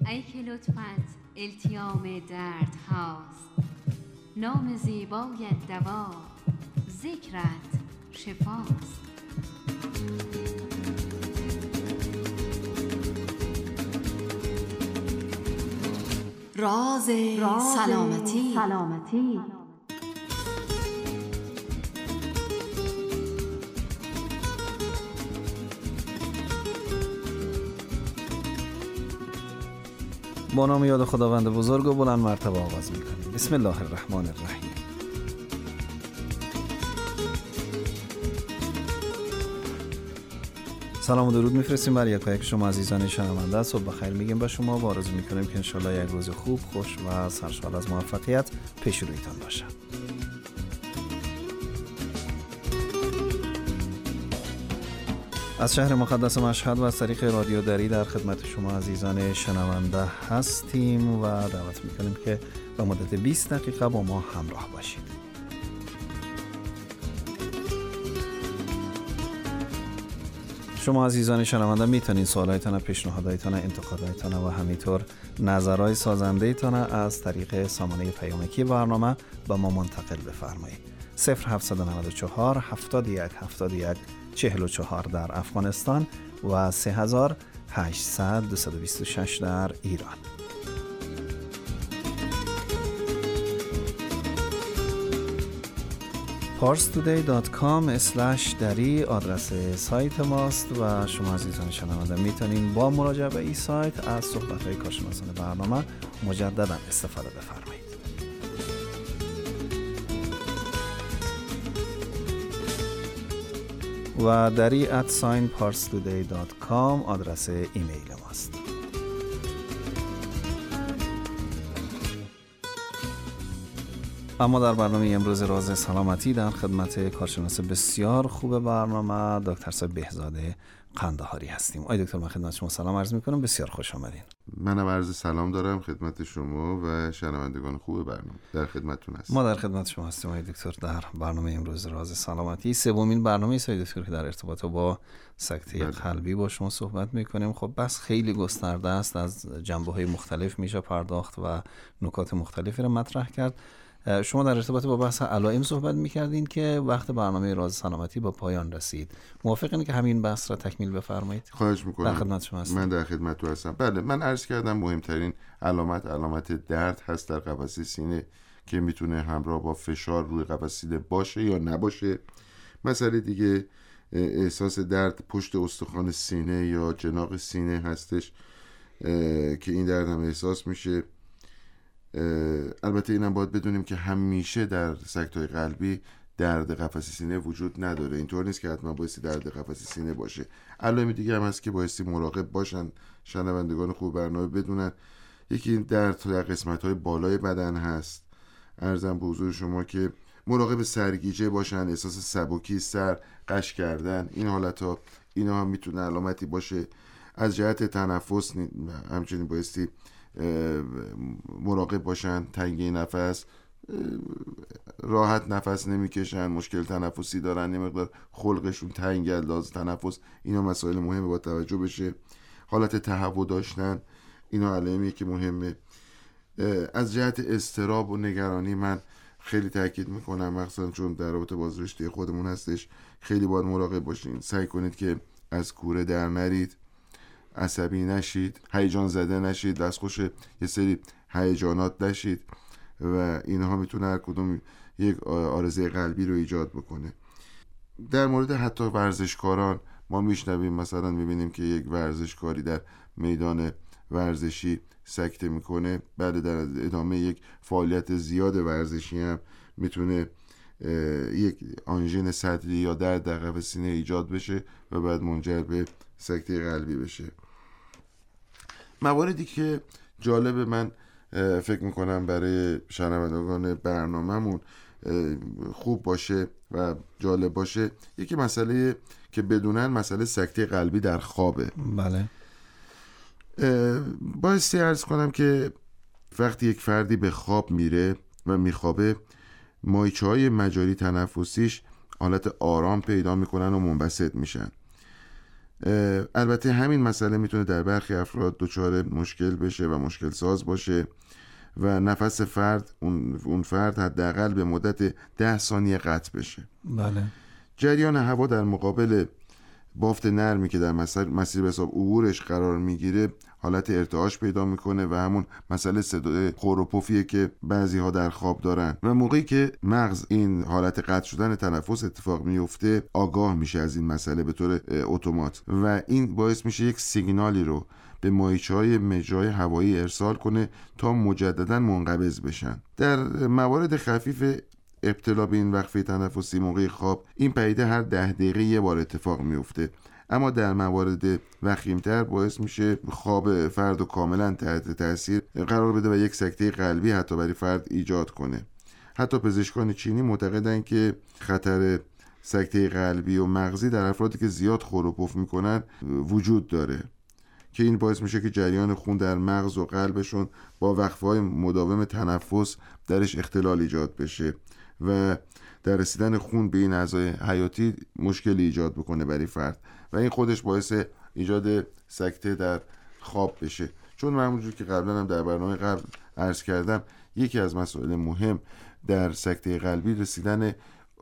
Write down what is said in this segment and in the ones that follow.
ای که لطفت التیام درد هاست، نام زیبایت دوا، ذکرت شفاست. راز سلامتی. با نام یاد خداوند بزرگ و بلند مرتبه آغاز می‌کنیم. بسم الله الرحمن الرحیم. سلام و درود میفرستیم بر یکایک شما عزیزان شنونده. صبح بخیر میگیم به شما و آرزو میکنیم که انشالله یک روز خوب، خوش و سرشار از موفقیت پیش رویتان باشه. از شهر مقدس مشهد و از طریق رادیو دری در خدمت شما عزیزان شنونده هستیم و دعوت میکنیم که به مدت 20 دقیقه با ما همراه باشید. شما عزیزان شنونده میتونید سوالایتان، پیشنهاداتتان، انتقاداتتان و همینطور نظرهای سازنده‌تان از طریق سامانه پیامکی برنامه به ما منتقل بفرمایید. 0794 71 71 44 در افغانستان و 3800 226 در ایران. parstoday.com/dari آدرس سایت ماست و شما عزیزان شنونده میتونین با مراجعه به این سایت از صحبت‌های کارشناسان برنامه مجددا استفاده بفرمایید. و dari @parstoday.com آدرس ایمیل ماست. اما در برنامه امروز راز سلامتی در خدمت کارشناس بسیار خوب برنامه دکتر صاحب بهزاده قندهاری هستیم. آقای دکتر، من خدمت شما سلام عرض میکنم، بسیار خوش آمدین. منم عرض سلام دارم خدمت شما و شنوندگان خوب برنامه. در خدمتتون هستیم. ما در خدمت شما هستیم آقای دکتر در برنامه امروز راز سلامتی. سومین برنامه است آقای دکتر که در ارتباط با سکته قلبی با شما صحبت میکنیم. خب بس خیلی گسترده است، از جنبه‌های مختلف میشه پرداخت و نکات مختلفی را مطرح کرد. شما در ارتباط با بحث علائم صحبت می‌کردین که وقت برنامه راز سلامتی با پایان رسید. موافقین که همین بحث را تکمیل بفرمایید؟ خواهش می‌کنم. در خدمت شما هستم. من در خدمت هستم. بله، من عرض کردم مهمترین علامت درد هست در قفسه سینه که میتونه همراه با فشار روی قفسه سینه باشه یا نباشه. مسئله دیگه احساس درد پشت استخوان سینه یا جناق سینه هستش که این درد هم احساس میشه. البته اینم باید بدونیم که همیشه در سکته‌های قلبی درد قفسه سینه وجود نداره. اینطور نیست که حتما بایستی درد قفسه سینه باشه. علائم دیگه هم هست که بایستی مراقب باشن شنوندگان خوب برنامه بدونن. یکی درد در قسمت‌های بالای بدن هست. عرضم به حضور شما که مراقب سرگیجه باشن، احساس سبکی، سر قش کردن، این حالت‌ها اینا هم میتونه علامتی باشه. از جهت تنفس همچنین بایستی مراقب باشن، تنگی نفس، راحت نفس نمیکشن، مشکل تنفسی دارن، یه مقدار خلقشون تنگه، لازم تنفس، اینا مسائل مهمه با توجه بشه. حالت تهوع داشتن، اینا علائمی که مهمه. از جهت اضطراب و نگرانی من خیلی تاکید میکنم، مخصوصا چون در رابطه با رشته خودمون هستش، خیلی باید مراقب باشین. سعی کنید که از کوره در نرید، عصبی نشید، هیجان زده نشید، دستخوش یه سری هیجانات نشید و اینها میتونه هر کدوم یک عارضه قلبی رو ایجاد بکنه. در مورد حتی ورزشکاران ما میشنویم، مثلا میبینیم که یک ورزشکاری در میدان ورزشی سکته میکنه، بعد در ادامه یک فعالیت زیاد ورزشی هم میتونه یک آنژین صدری یا درد در قفسه سینه ایجاد بشه و بعد منجر به سکته قلبی بشه. مواردی که جالب من فکر میکنم برای شنوندگان برنامه‌مون خوب باشه و جالب باشه، یکی مسئله که بدونن مسئله سکته قلبی در خوابه. بله. بایستی عرض کنم که وقتی یک فردی به خواب میره و میخوابه، مایچه‌های مجاری تنفسیش حالت آرام پیدا میکنن و منبسط میشن. البته همین مسئله میتونه در برخی افراد دچار مشکل بشه و مشکل ساز باشه و نفس اون فرد حداقل به مدت 10 ثانیه قطع بشه. بله. جریان هوا در مقابل بافت نرمی که در مسیر به حساب عبورش قرار میگیره حالت ارتعاش پیدا میکنه و همون مسئله صدای خور و پفیه که بعضی ها در خواب دارن و موقعی که مغز این حالت قطع شدن تنفس اتفاق میفته آگاه میشه از این مسئله به طور اتومات و این باعث میشه یک سیگنالی رو به ماهیچه‌های مجرای هوایی ارسال کنه تا مجددا منقبض بشن. در موارد خفیف ابتلا به این وقفه تنفسی موقع خواب این پدیده هر 10 دقیقه یه بار اتفاق میفته، اما در موارد وخیم‌تر باعث میشه خواب فرد رو کاملا تحت تاثیر قرار بده و یک سکته قلبی حتی برای فرد ایجاد کنه. حتی پزشکان چینی معتقدن که خطر سکته قلبی و مغزی در افرادی که زیاد خور و پف میکنن وجود داره که این باعث میشه که جریان خون در مغز و قلبشون با وقفه‌های مداوم تنفس درش اختلال ایجاد بشه و در رسیدن خون به این اعضای حیاتی مشکلی ایجاد بکنه برای فرد و این خودش باعث ایجاد سکته در خواب بشه. چون من همونجور که قبلا هم در برنامه قبل عرض کردم یکی از مسائل مهم در سکته قلبی رسیدن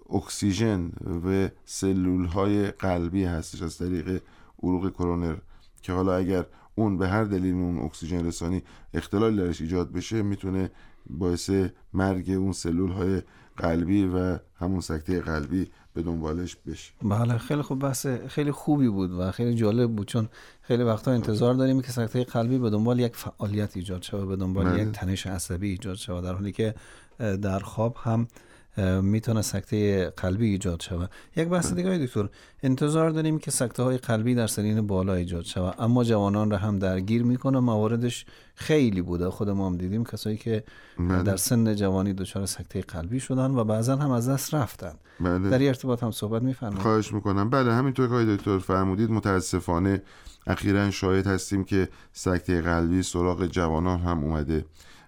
اکسیژن و سلولهای قلبی هستش از طریق عروق کرونر که حالا اگر اون به هر دلیل اون اکسیژن رسانی اختلال درش ایجاد بشه میتونه باعث مرگ اون سلولهای قلبی و همون سکته قلبی به دنبالش بشه. بله خیلی خوب، بحث خیلی خوبی بود و خیلی جالب بود، چون خیلی وقتا انتظار داریم که سکته قلبی به دنبال یک فعالیت ایجاد شود، به دنبال یک تنش عصبی ایجاد شود، در حالی که در خواب هم میتونه سکته قلبی ایجاد شود. یک بحث دیگه دکتر، انتظار داریم که سکته های قلبی در سنین بالا ایجاد شود، اما جوانان را هم درگیر میکنه، مواردش خیلی بوده، خود ما هم دیدیم کسایی که در سن جوانی دچار سکته قلبی شدن و بعضا هم از دست رفتن. در این ارتباط هم صحبت میفرمایید؟ خواهش میکنم. بله همینطور که دکتر فرمودید متاسفانه اخیراً شاهد هستیم که سکته قلبی سراغ جوانان هم اومده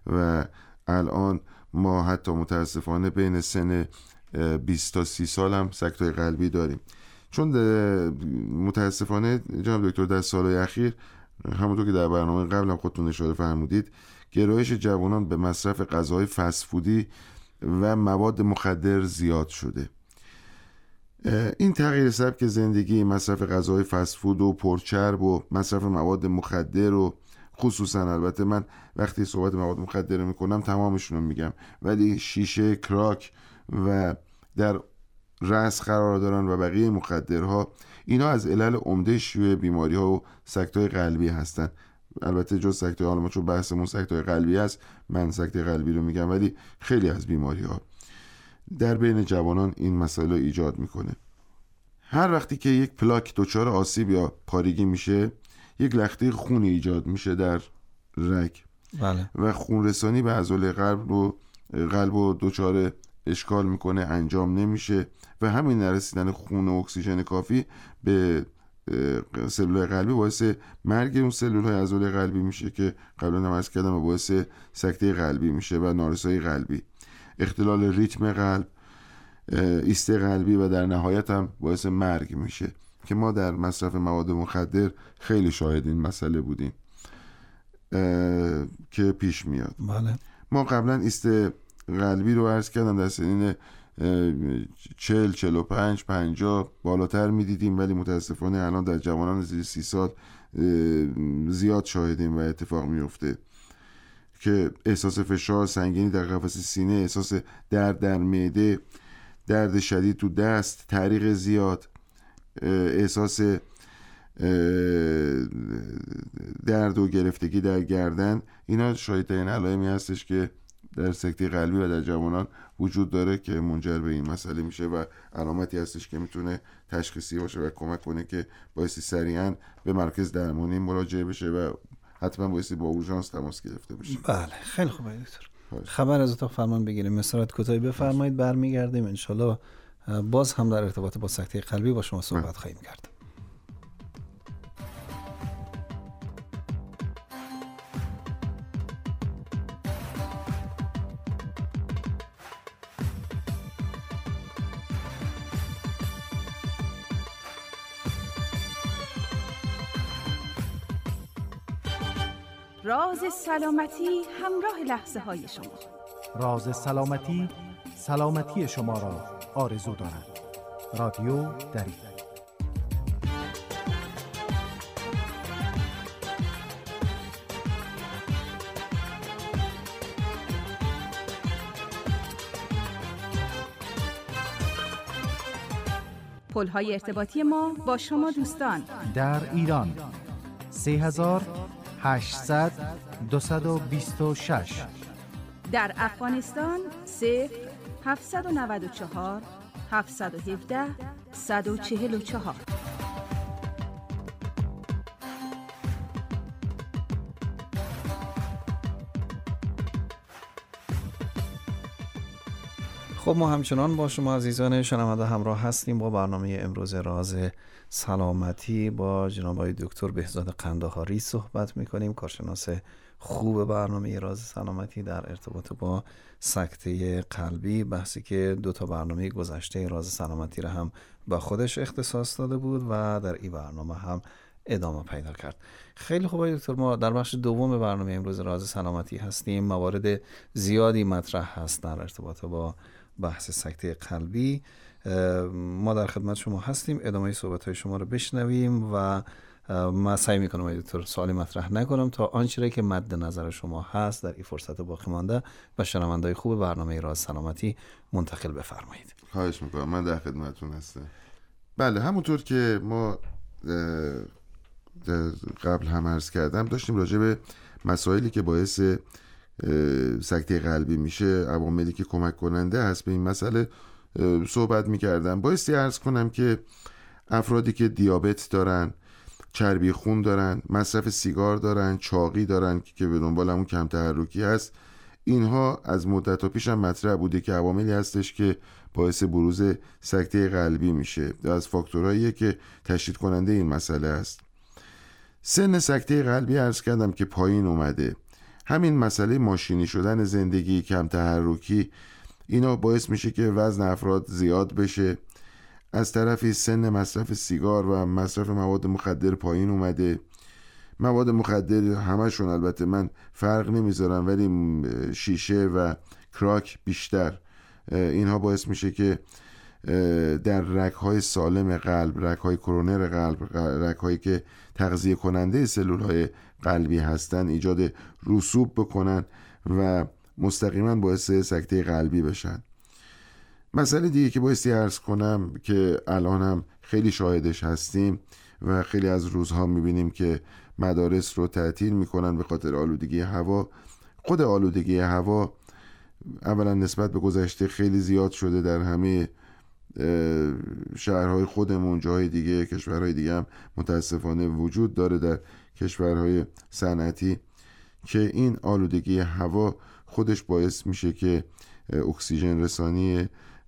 و الان ما حتی متاسفانه بین سن 20 تا 30 سال هم سکته قلبی داریم. چون متاسفانه جناب دکتر در سالهای اخیر همونطور که در برنامه قبل هم خودتون اشاره فرمودید گرایش جوانان به مصرف غذاهای فست فودی و مواد مخدر زیاد شده. این تغییر سبک زندگی، مصرف غذاهای فست فود و پرچرب و مصرف مواد مخدر و خصوصا البته من وقتی صحبت مواد مخدر میکنم تمامشون رو میگم، ولی شیشه، کراک و در رأس قرار دارن و بقیه مخدرها، اینا از علل عمده شیوع بیماری ها و سکته قلبی هستن. البته جز سکته، حالا ما چون بحثمون سکته قلبی است من سکته قلبی رو میگم، ولی خیلی از بیماری ها در بین جوانان این مسئله ایجاد میکنه. هر وقتی که یک پلاک دچار آسیب یا پارگی میشه یک لخته خونی ایجاد میشه در رگ. بله. و خون رسانی به عضله قلب رو دچار اشکال میکنه، انجام نمیشه و همین نرسیدن خون و اکسیژن کافی به سلول قلبی باعث مرگ اون سلول‌های عضله قلبی میشه که قبلا هم عرض کردم و باعث سکته قلبی میشه و نارسایی قلبی، اختلال ریتم قلب، ایست قلبی و در نهایت هم باعث مرگ میشه که ما در مصرف مواد مخدر خیلی شاهد این مسئله بودیم که پیش میاد. بله. ما قبلا ایست قلبی رو عرض کردم در سنین 40 45 50 بالاتر میدیدیم، ولی متاسفانه الان در جوانان زیر 30 سال زیاد شاهدیم و اتفاق میفته که احساس فشار، سنگینی در قفسه سینه، احساس درد در معده، درد شدید تو دست، تعریق زیاد، احساس درد و گرفتگی در گردن، اینا شایدترین علائمی هستش که در سکته قلبی و در جوانان وجود داره که منجر به این مسئله میشه و علامتی هستش که میتونه تشخیصی باشه و کمک کنه که بایستی سریعا به مرکز درمانی مراجعه بشه و حتما بایستی با اورژانس تماس گرفته بشه. بله خیلی خوبه دکتر. خبر از اتاق فرمان بگیریم، مصرات کوتاهی بفرمایید، برمیگردیم انشالله باز هم در ارتباط با سکته قلبی با شما صحبت خواهیم کرد. راز سلامتی همراه لحظه های شما. راز سلامتی سلامتی شما را آرزو دارد. رادیو دری. پل‌های ارتباطی ما با شما دوستان در ایران 3800 226، در افغانستان 0794 717 144. خب ما همچنان با شما عزیزان شنونده همراه هستیم با برنامه امروز راز سلامتی. با جناب آقای دکتر بهزاد قندهاری صحبت می‌کنیم، کارشناس خوب برنامه راز سلامتی در ارتباط با سکته قلبی، بحثی که 2 برنامه گذشته راز سلامتی را هم به خودش اختصاص داده بود و در این برنامه هم ادامه پیدا کرد. خیلی خوب آقای دکتر، ما در بخش دوم برنامه امروز راز سلامتی هستیم. موارد زیادی مطرح هست در ارتباط با بحث سکته قلبی. ما در خدمت شما هستیم، ادامه صحبت‌های شما رو بشنویم و من سعی می‌کنم آقای دکتر سوالی مطرح نکنم تا آنچه که مد نظر شما هست در این فرصت باقی مانده و شنونده‌های خوب برنامه راز سلامتی منتقل بفرمایید. خواهش می‌کنم، من در خدمتتون هستم. بله، همونطور که ما قبل هم عرض کردم داشتیم راجع به مسائلی که باعث سکته قلبی میشه، عواملی که کمک کننده هست به این مسئله صحبت میکردم. بایستی عرض کنم که افرادی که دیابت دارن، چربی خون دارن، مصرف سیگار دارن، چاقی دارن که به دنبال همون کم تحرکی هست، اینها از مدت پیش هم مطرح بوده که عواملی هستش که باعث بروز سکته قلبی میشه، از فاکتورهایی که تشدید کننده این مسئله است. سن سکته قلبی عرض کردم که پایین اومده. همین مسئله ماشینی شدن زندگی، کم تحرکی، اینا باعث میشه که وزن افراد زیاد بشه. از طرفی سن مصرف سیگار و مصرف مواد مخدر پایین اومده. مواد مخدر همشون البته من فرق نمیذارم، ولی شیشه و کراک بیشتر، اینها باعث میشه که در رگ‌های سالم قلب، رگ‌های کرونر قلب، رگ‌هایی که تغذیه کننده سلول‌های قلبی هستن، ایجاد رسوب بکنن و مستقیما باعث سکته قلبی بشن. مسئله دیگه که بایستی عرض کنم که الان هم خیلی شاهدش هستیم و خیلی از روزها میبینیم که مدارس رو تعطیل میکنن به خاطر آلودگی هوا. خود آلودگی هوا اولا نسبت به گذشته خیلی زیاد شده در همه شهرهای خودمون، جاهای دیگه، کشورهای دیگه هم متاسفانه وجود داره در کشورهای صنعتی، که این آلودگی هوا خودش باعث میشه که اکسیژن رسانی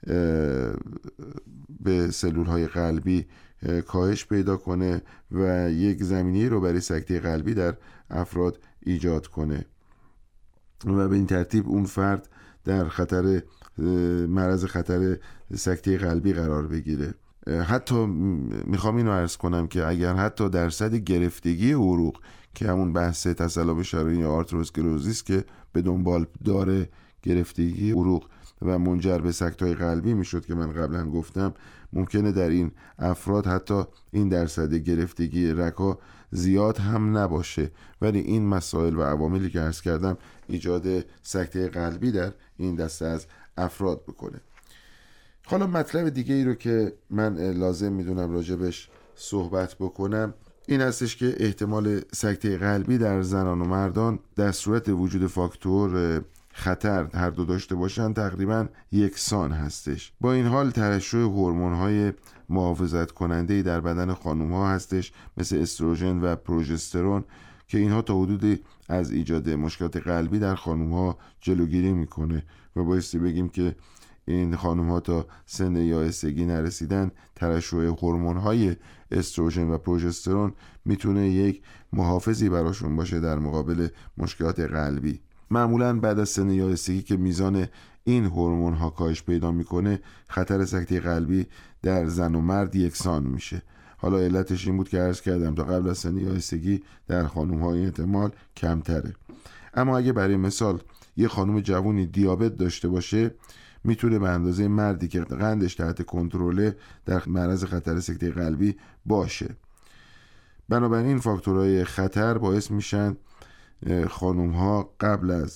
به سلولهای قلبی کاهش پیدا کنه و یک زمینه رو برای سکته قلبی در افراد ایجاد کنه و به این ترتیب اون فرد در خطر معرض خطر سکته قلبی قرار بگیره. حتی میخوام اینو عرض کنم که اگر حتی درصد گرفتگی عروق که همون بحث تصلب شرايين یا آرتروسکلروزیس که به دنبال داره گرفتگی عروق و منجر به سکته‌های قلبی میشد که من قبلا گفتم، ممکنه در این افراد حتی این درصد گرفتگی رگ‌ها زیاد هم نباشه، ولی این مسائل و عواملی که عرض کردم ایجاد سکته قلبی در این دسته از افراد بکنه. حالا مطلب دیگه ای رو که من لازم میدونم راجبش صحبت بکنم این هستش که احتمال سکته قلبی در زنان و مردان در صورت وجود فاکتور خطر هر دو داشته باشن تقریبا یکسان هستش. با این حال ترشح هورمون‌های محافظت کننده‌ای در بدن خانم‌ها هستش مثل استروژن و پروژسترون که اینها تا حدودی از ایجاد مشکلات قلبی در خانم‌ها جلوگیری میکنه و بایستی بگیم که این خانم‌ها تا سن یائسگی نرسیدن ترشح هورمون‌های استروژن و پروژسترون میتونه یک محافظی براشون باشه در مقابل مشکلات قلبی. معمولاً بعد از سن یائسگی که میزان این هورمون‌ها کاهش پیدا میکنه خطر سکته قلبی در زن و مرد یکسان میشه. حالا علتش این بود که عرض کردم تا قبل از سن یائسگی در خانم‌های احتمال کمتره. اما اگه برای مثال یه خانم جوونی دیابت داشته باشه، میتونه به اندازه مردی که قندش تحت کنترله در معرض خطر سکته قلبی باشه. بنابراین فاکتورهای خطر باعث میشن خانم‌ها قبل از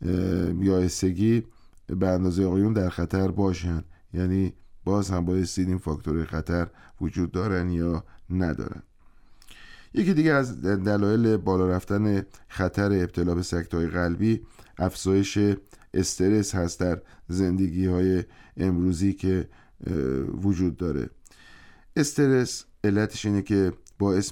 یائسگی به اندازه آقایون در خطر باشن. یعنی باز هم باعث این فاکتورهای خطر وجود دارن یا ندارن. یکی دیگه از دلایل بالا رفتن خطر ابتلا به سکته‌های قلبی افزایش استرس هست در زندگی‌های امروزی که وجود داره. استرس علتش اینه که باعث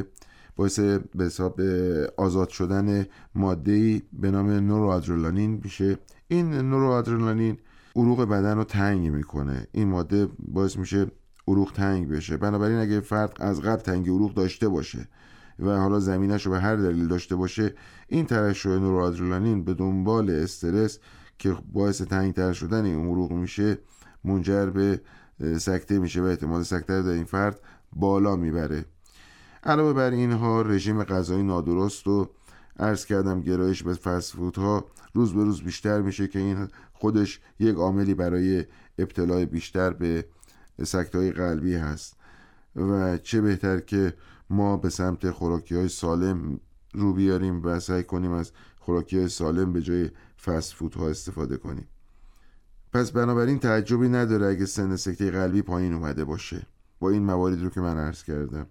به حساب آزاد شدن ماده‌ای به نام نوروآدرنالین میشه. این نوروآدرنالین عروق بدن رو تنگ میکنه. این ماده باعث میشه عروق تنگ بشه. بنابراین اگه فرد از قبل تنگ عروق داشته باشه و حالا زمینش رو به هر دلیل داشته باشه، این ترشح نوروآدرنالین به دنبال استرس که باعث تنگ‌تر شدن این عروق میشه منجر به سکته میشه و احتمال سکته در این فرد بالا میبره. علاوه بر اینها رژیم غذایی نادرست و عرض کردم گرایش به فست فودها روز به روز بیشتر میشه که این خودش یک عاملی برای ابتلا بیشتر به سکته‌های قلبی هست و چه بهتر که ما به سمت خوراکی‌های سالم رو بیاریم و سعی کنیم از خوراکی‌های سالم به جای فست فودها استفاده کنیم. پس بنابراین تعجبی نداره اگه سن سکته قلبی پایین اومده باشه با این مواردی رو که من عرض کردم.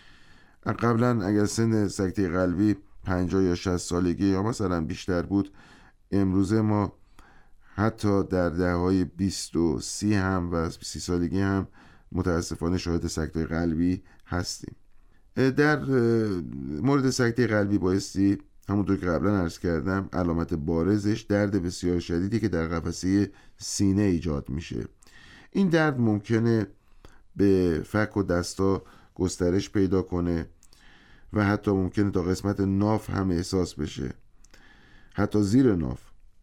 قبلا اگر سن سکته قلبی 50 یا 60 سالگی یا مثلا بیشتر بود، امروزه ما حتی در دهه‌های 20 و 30 هم و 30 سالگی هم متاسفانه شاهد سکته قلبی هستیم. در مورد سکته قلبی بایستی همونطور که قبلا عرض کردم علامت بارزش درد بسیار شدیدی که در قفسه سینه ایجاد میشه. این درد ممکنه به فک و دستا گسترش پیدا کنه و حتی ممکنه تا قسمت ناف هم احساس بشه، حتی زیر ناف.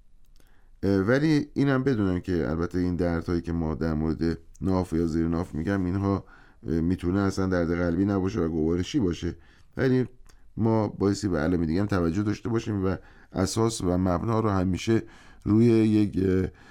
ولی اینم بدونن که البته این دردهایی که ما در مورد ناف یا زیر ناف میگم اینها میتونه اصلا درد قلبی نباشه و گوارشی باشه، ولی ما بایستی به علائم دیگه هم توجه داشته باشیم و اساس و مبنا رو همیشه روی یک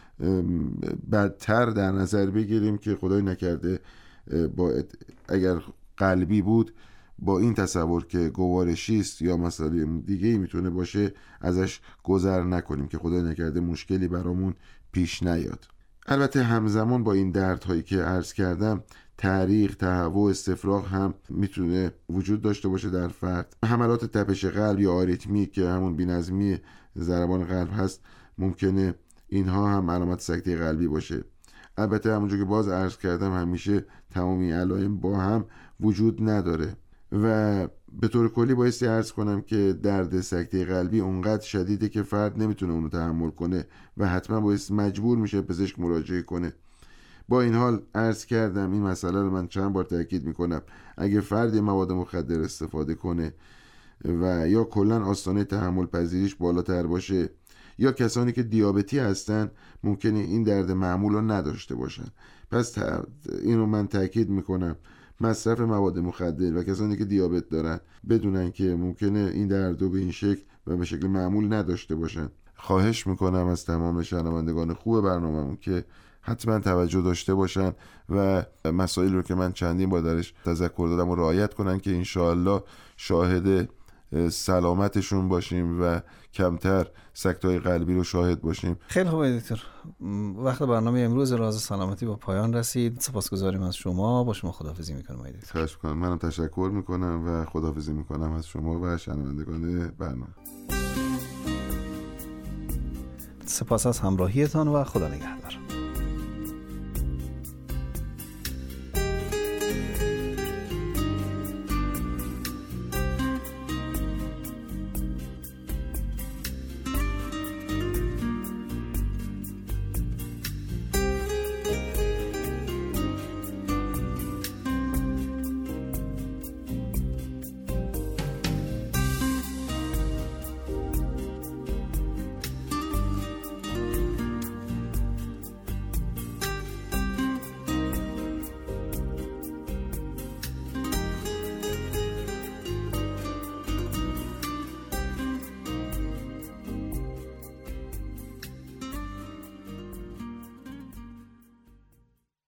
بدتر در نظر بگیریم که خدای نکرده اگر قلبی بود با این تصور که گوارشی است یا مسئله دیگه‌ای میتونه باشه ازش گذر نکنیم که خدای نکرده مشکلی برامون پیش نیاد. البته همزمان با این دردهایی که عرض کردم تعریق، تهوع، استفراغ هم میتونه وجود داشته باشه در فرد. حملات تپش قلب یا آریتمی که همون بی‌نظمی ضربان قلب هست ممکنه اینها هم علامت سکته قلبی باشه. البته همونجور که باز عرض کردم همیشه تمامی علائم با هم وجود نداره و به طور کلی بایستی عرض کنم که درد سکته قلبی اونقدر شدیده که فرد نمیتونه اونو تحمل کنه و حتما بایستی مجبور میشه پزشک مراجعه کنه. با این حال عرض کردم این مسئله رو من چند بار تاکید میکنم، اگه فرد مواد مخدر استفاده کنه و یا کلا آستانه تحمل پذیریش بالاتر باشه یا کسانی که دیابتی هستن ممکنه این درد معمول رو نداشته باشن. پس اینو من تاکید میکنم مصرف مواد مخدر و کسانی که دیابت دارن بدونن که ممکنه این درد رو به این شکل و به شکل معمول نداشته باشن. خواهش میکنم از تمام شنوندگان خوب برنامه‌مون که حتما توجه داشته باشن و مسائل رو که من چندین بار درش تذکر دادم و رعایت کنن که انشاءالله شاهد سلامتشون باشیم و کمتر سکته‌های قلبی رو شاهد باشیم. خیلی خوبه دکتر، وقت برنامه امروز راز سلامتی با پایان رسید. سپاسگزاریم از شما. با شما خداحافظی میکنم. خواهش میکنم. منم تشکر میکنم و خداحافظی میکنم از شما و شنوندگان برنامه. سپاس از همراهیتان و خدا نگهدار.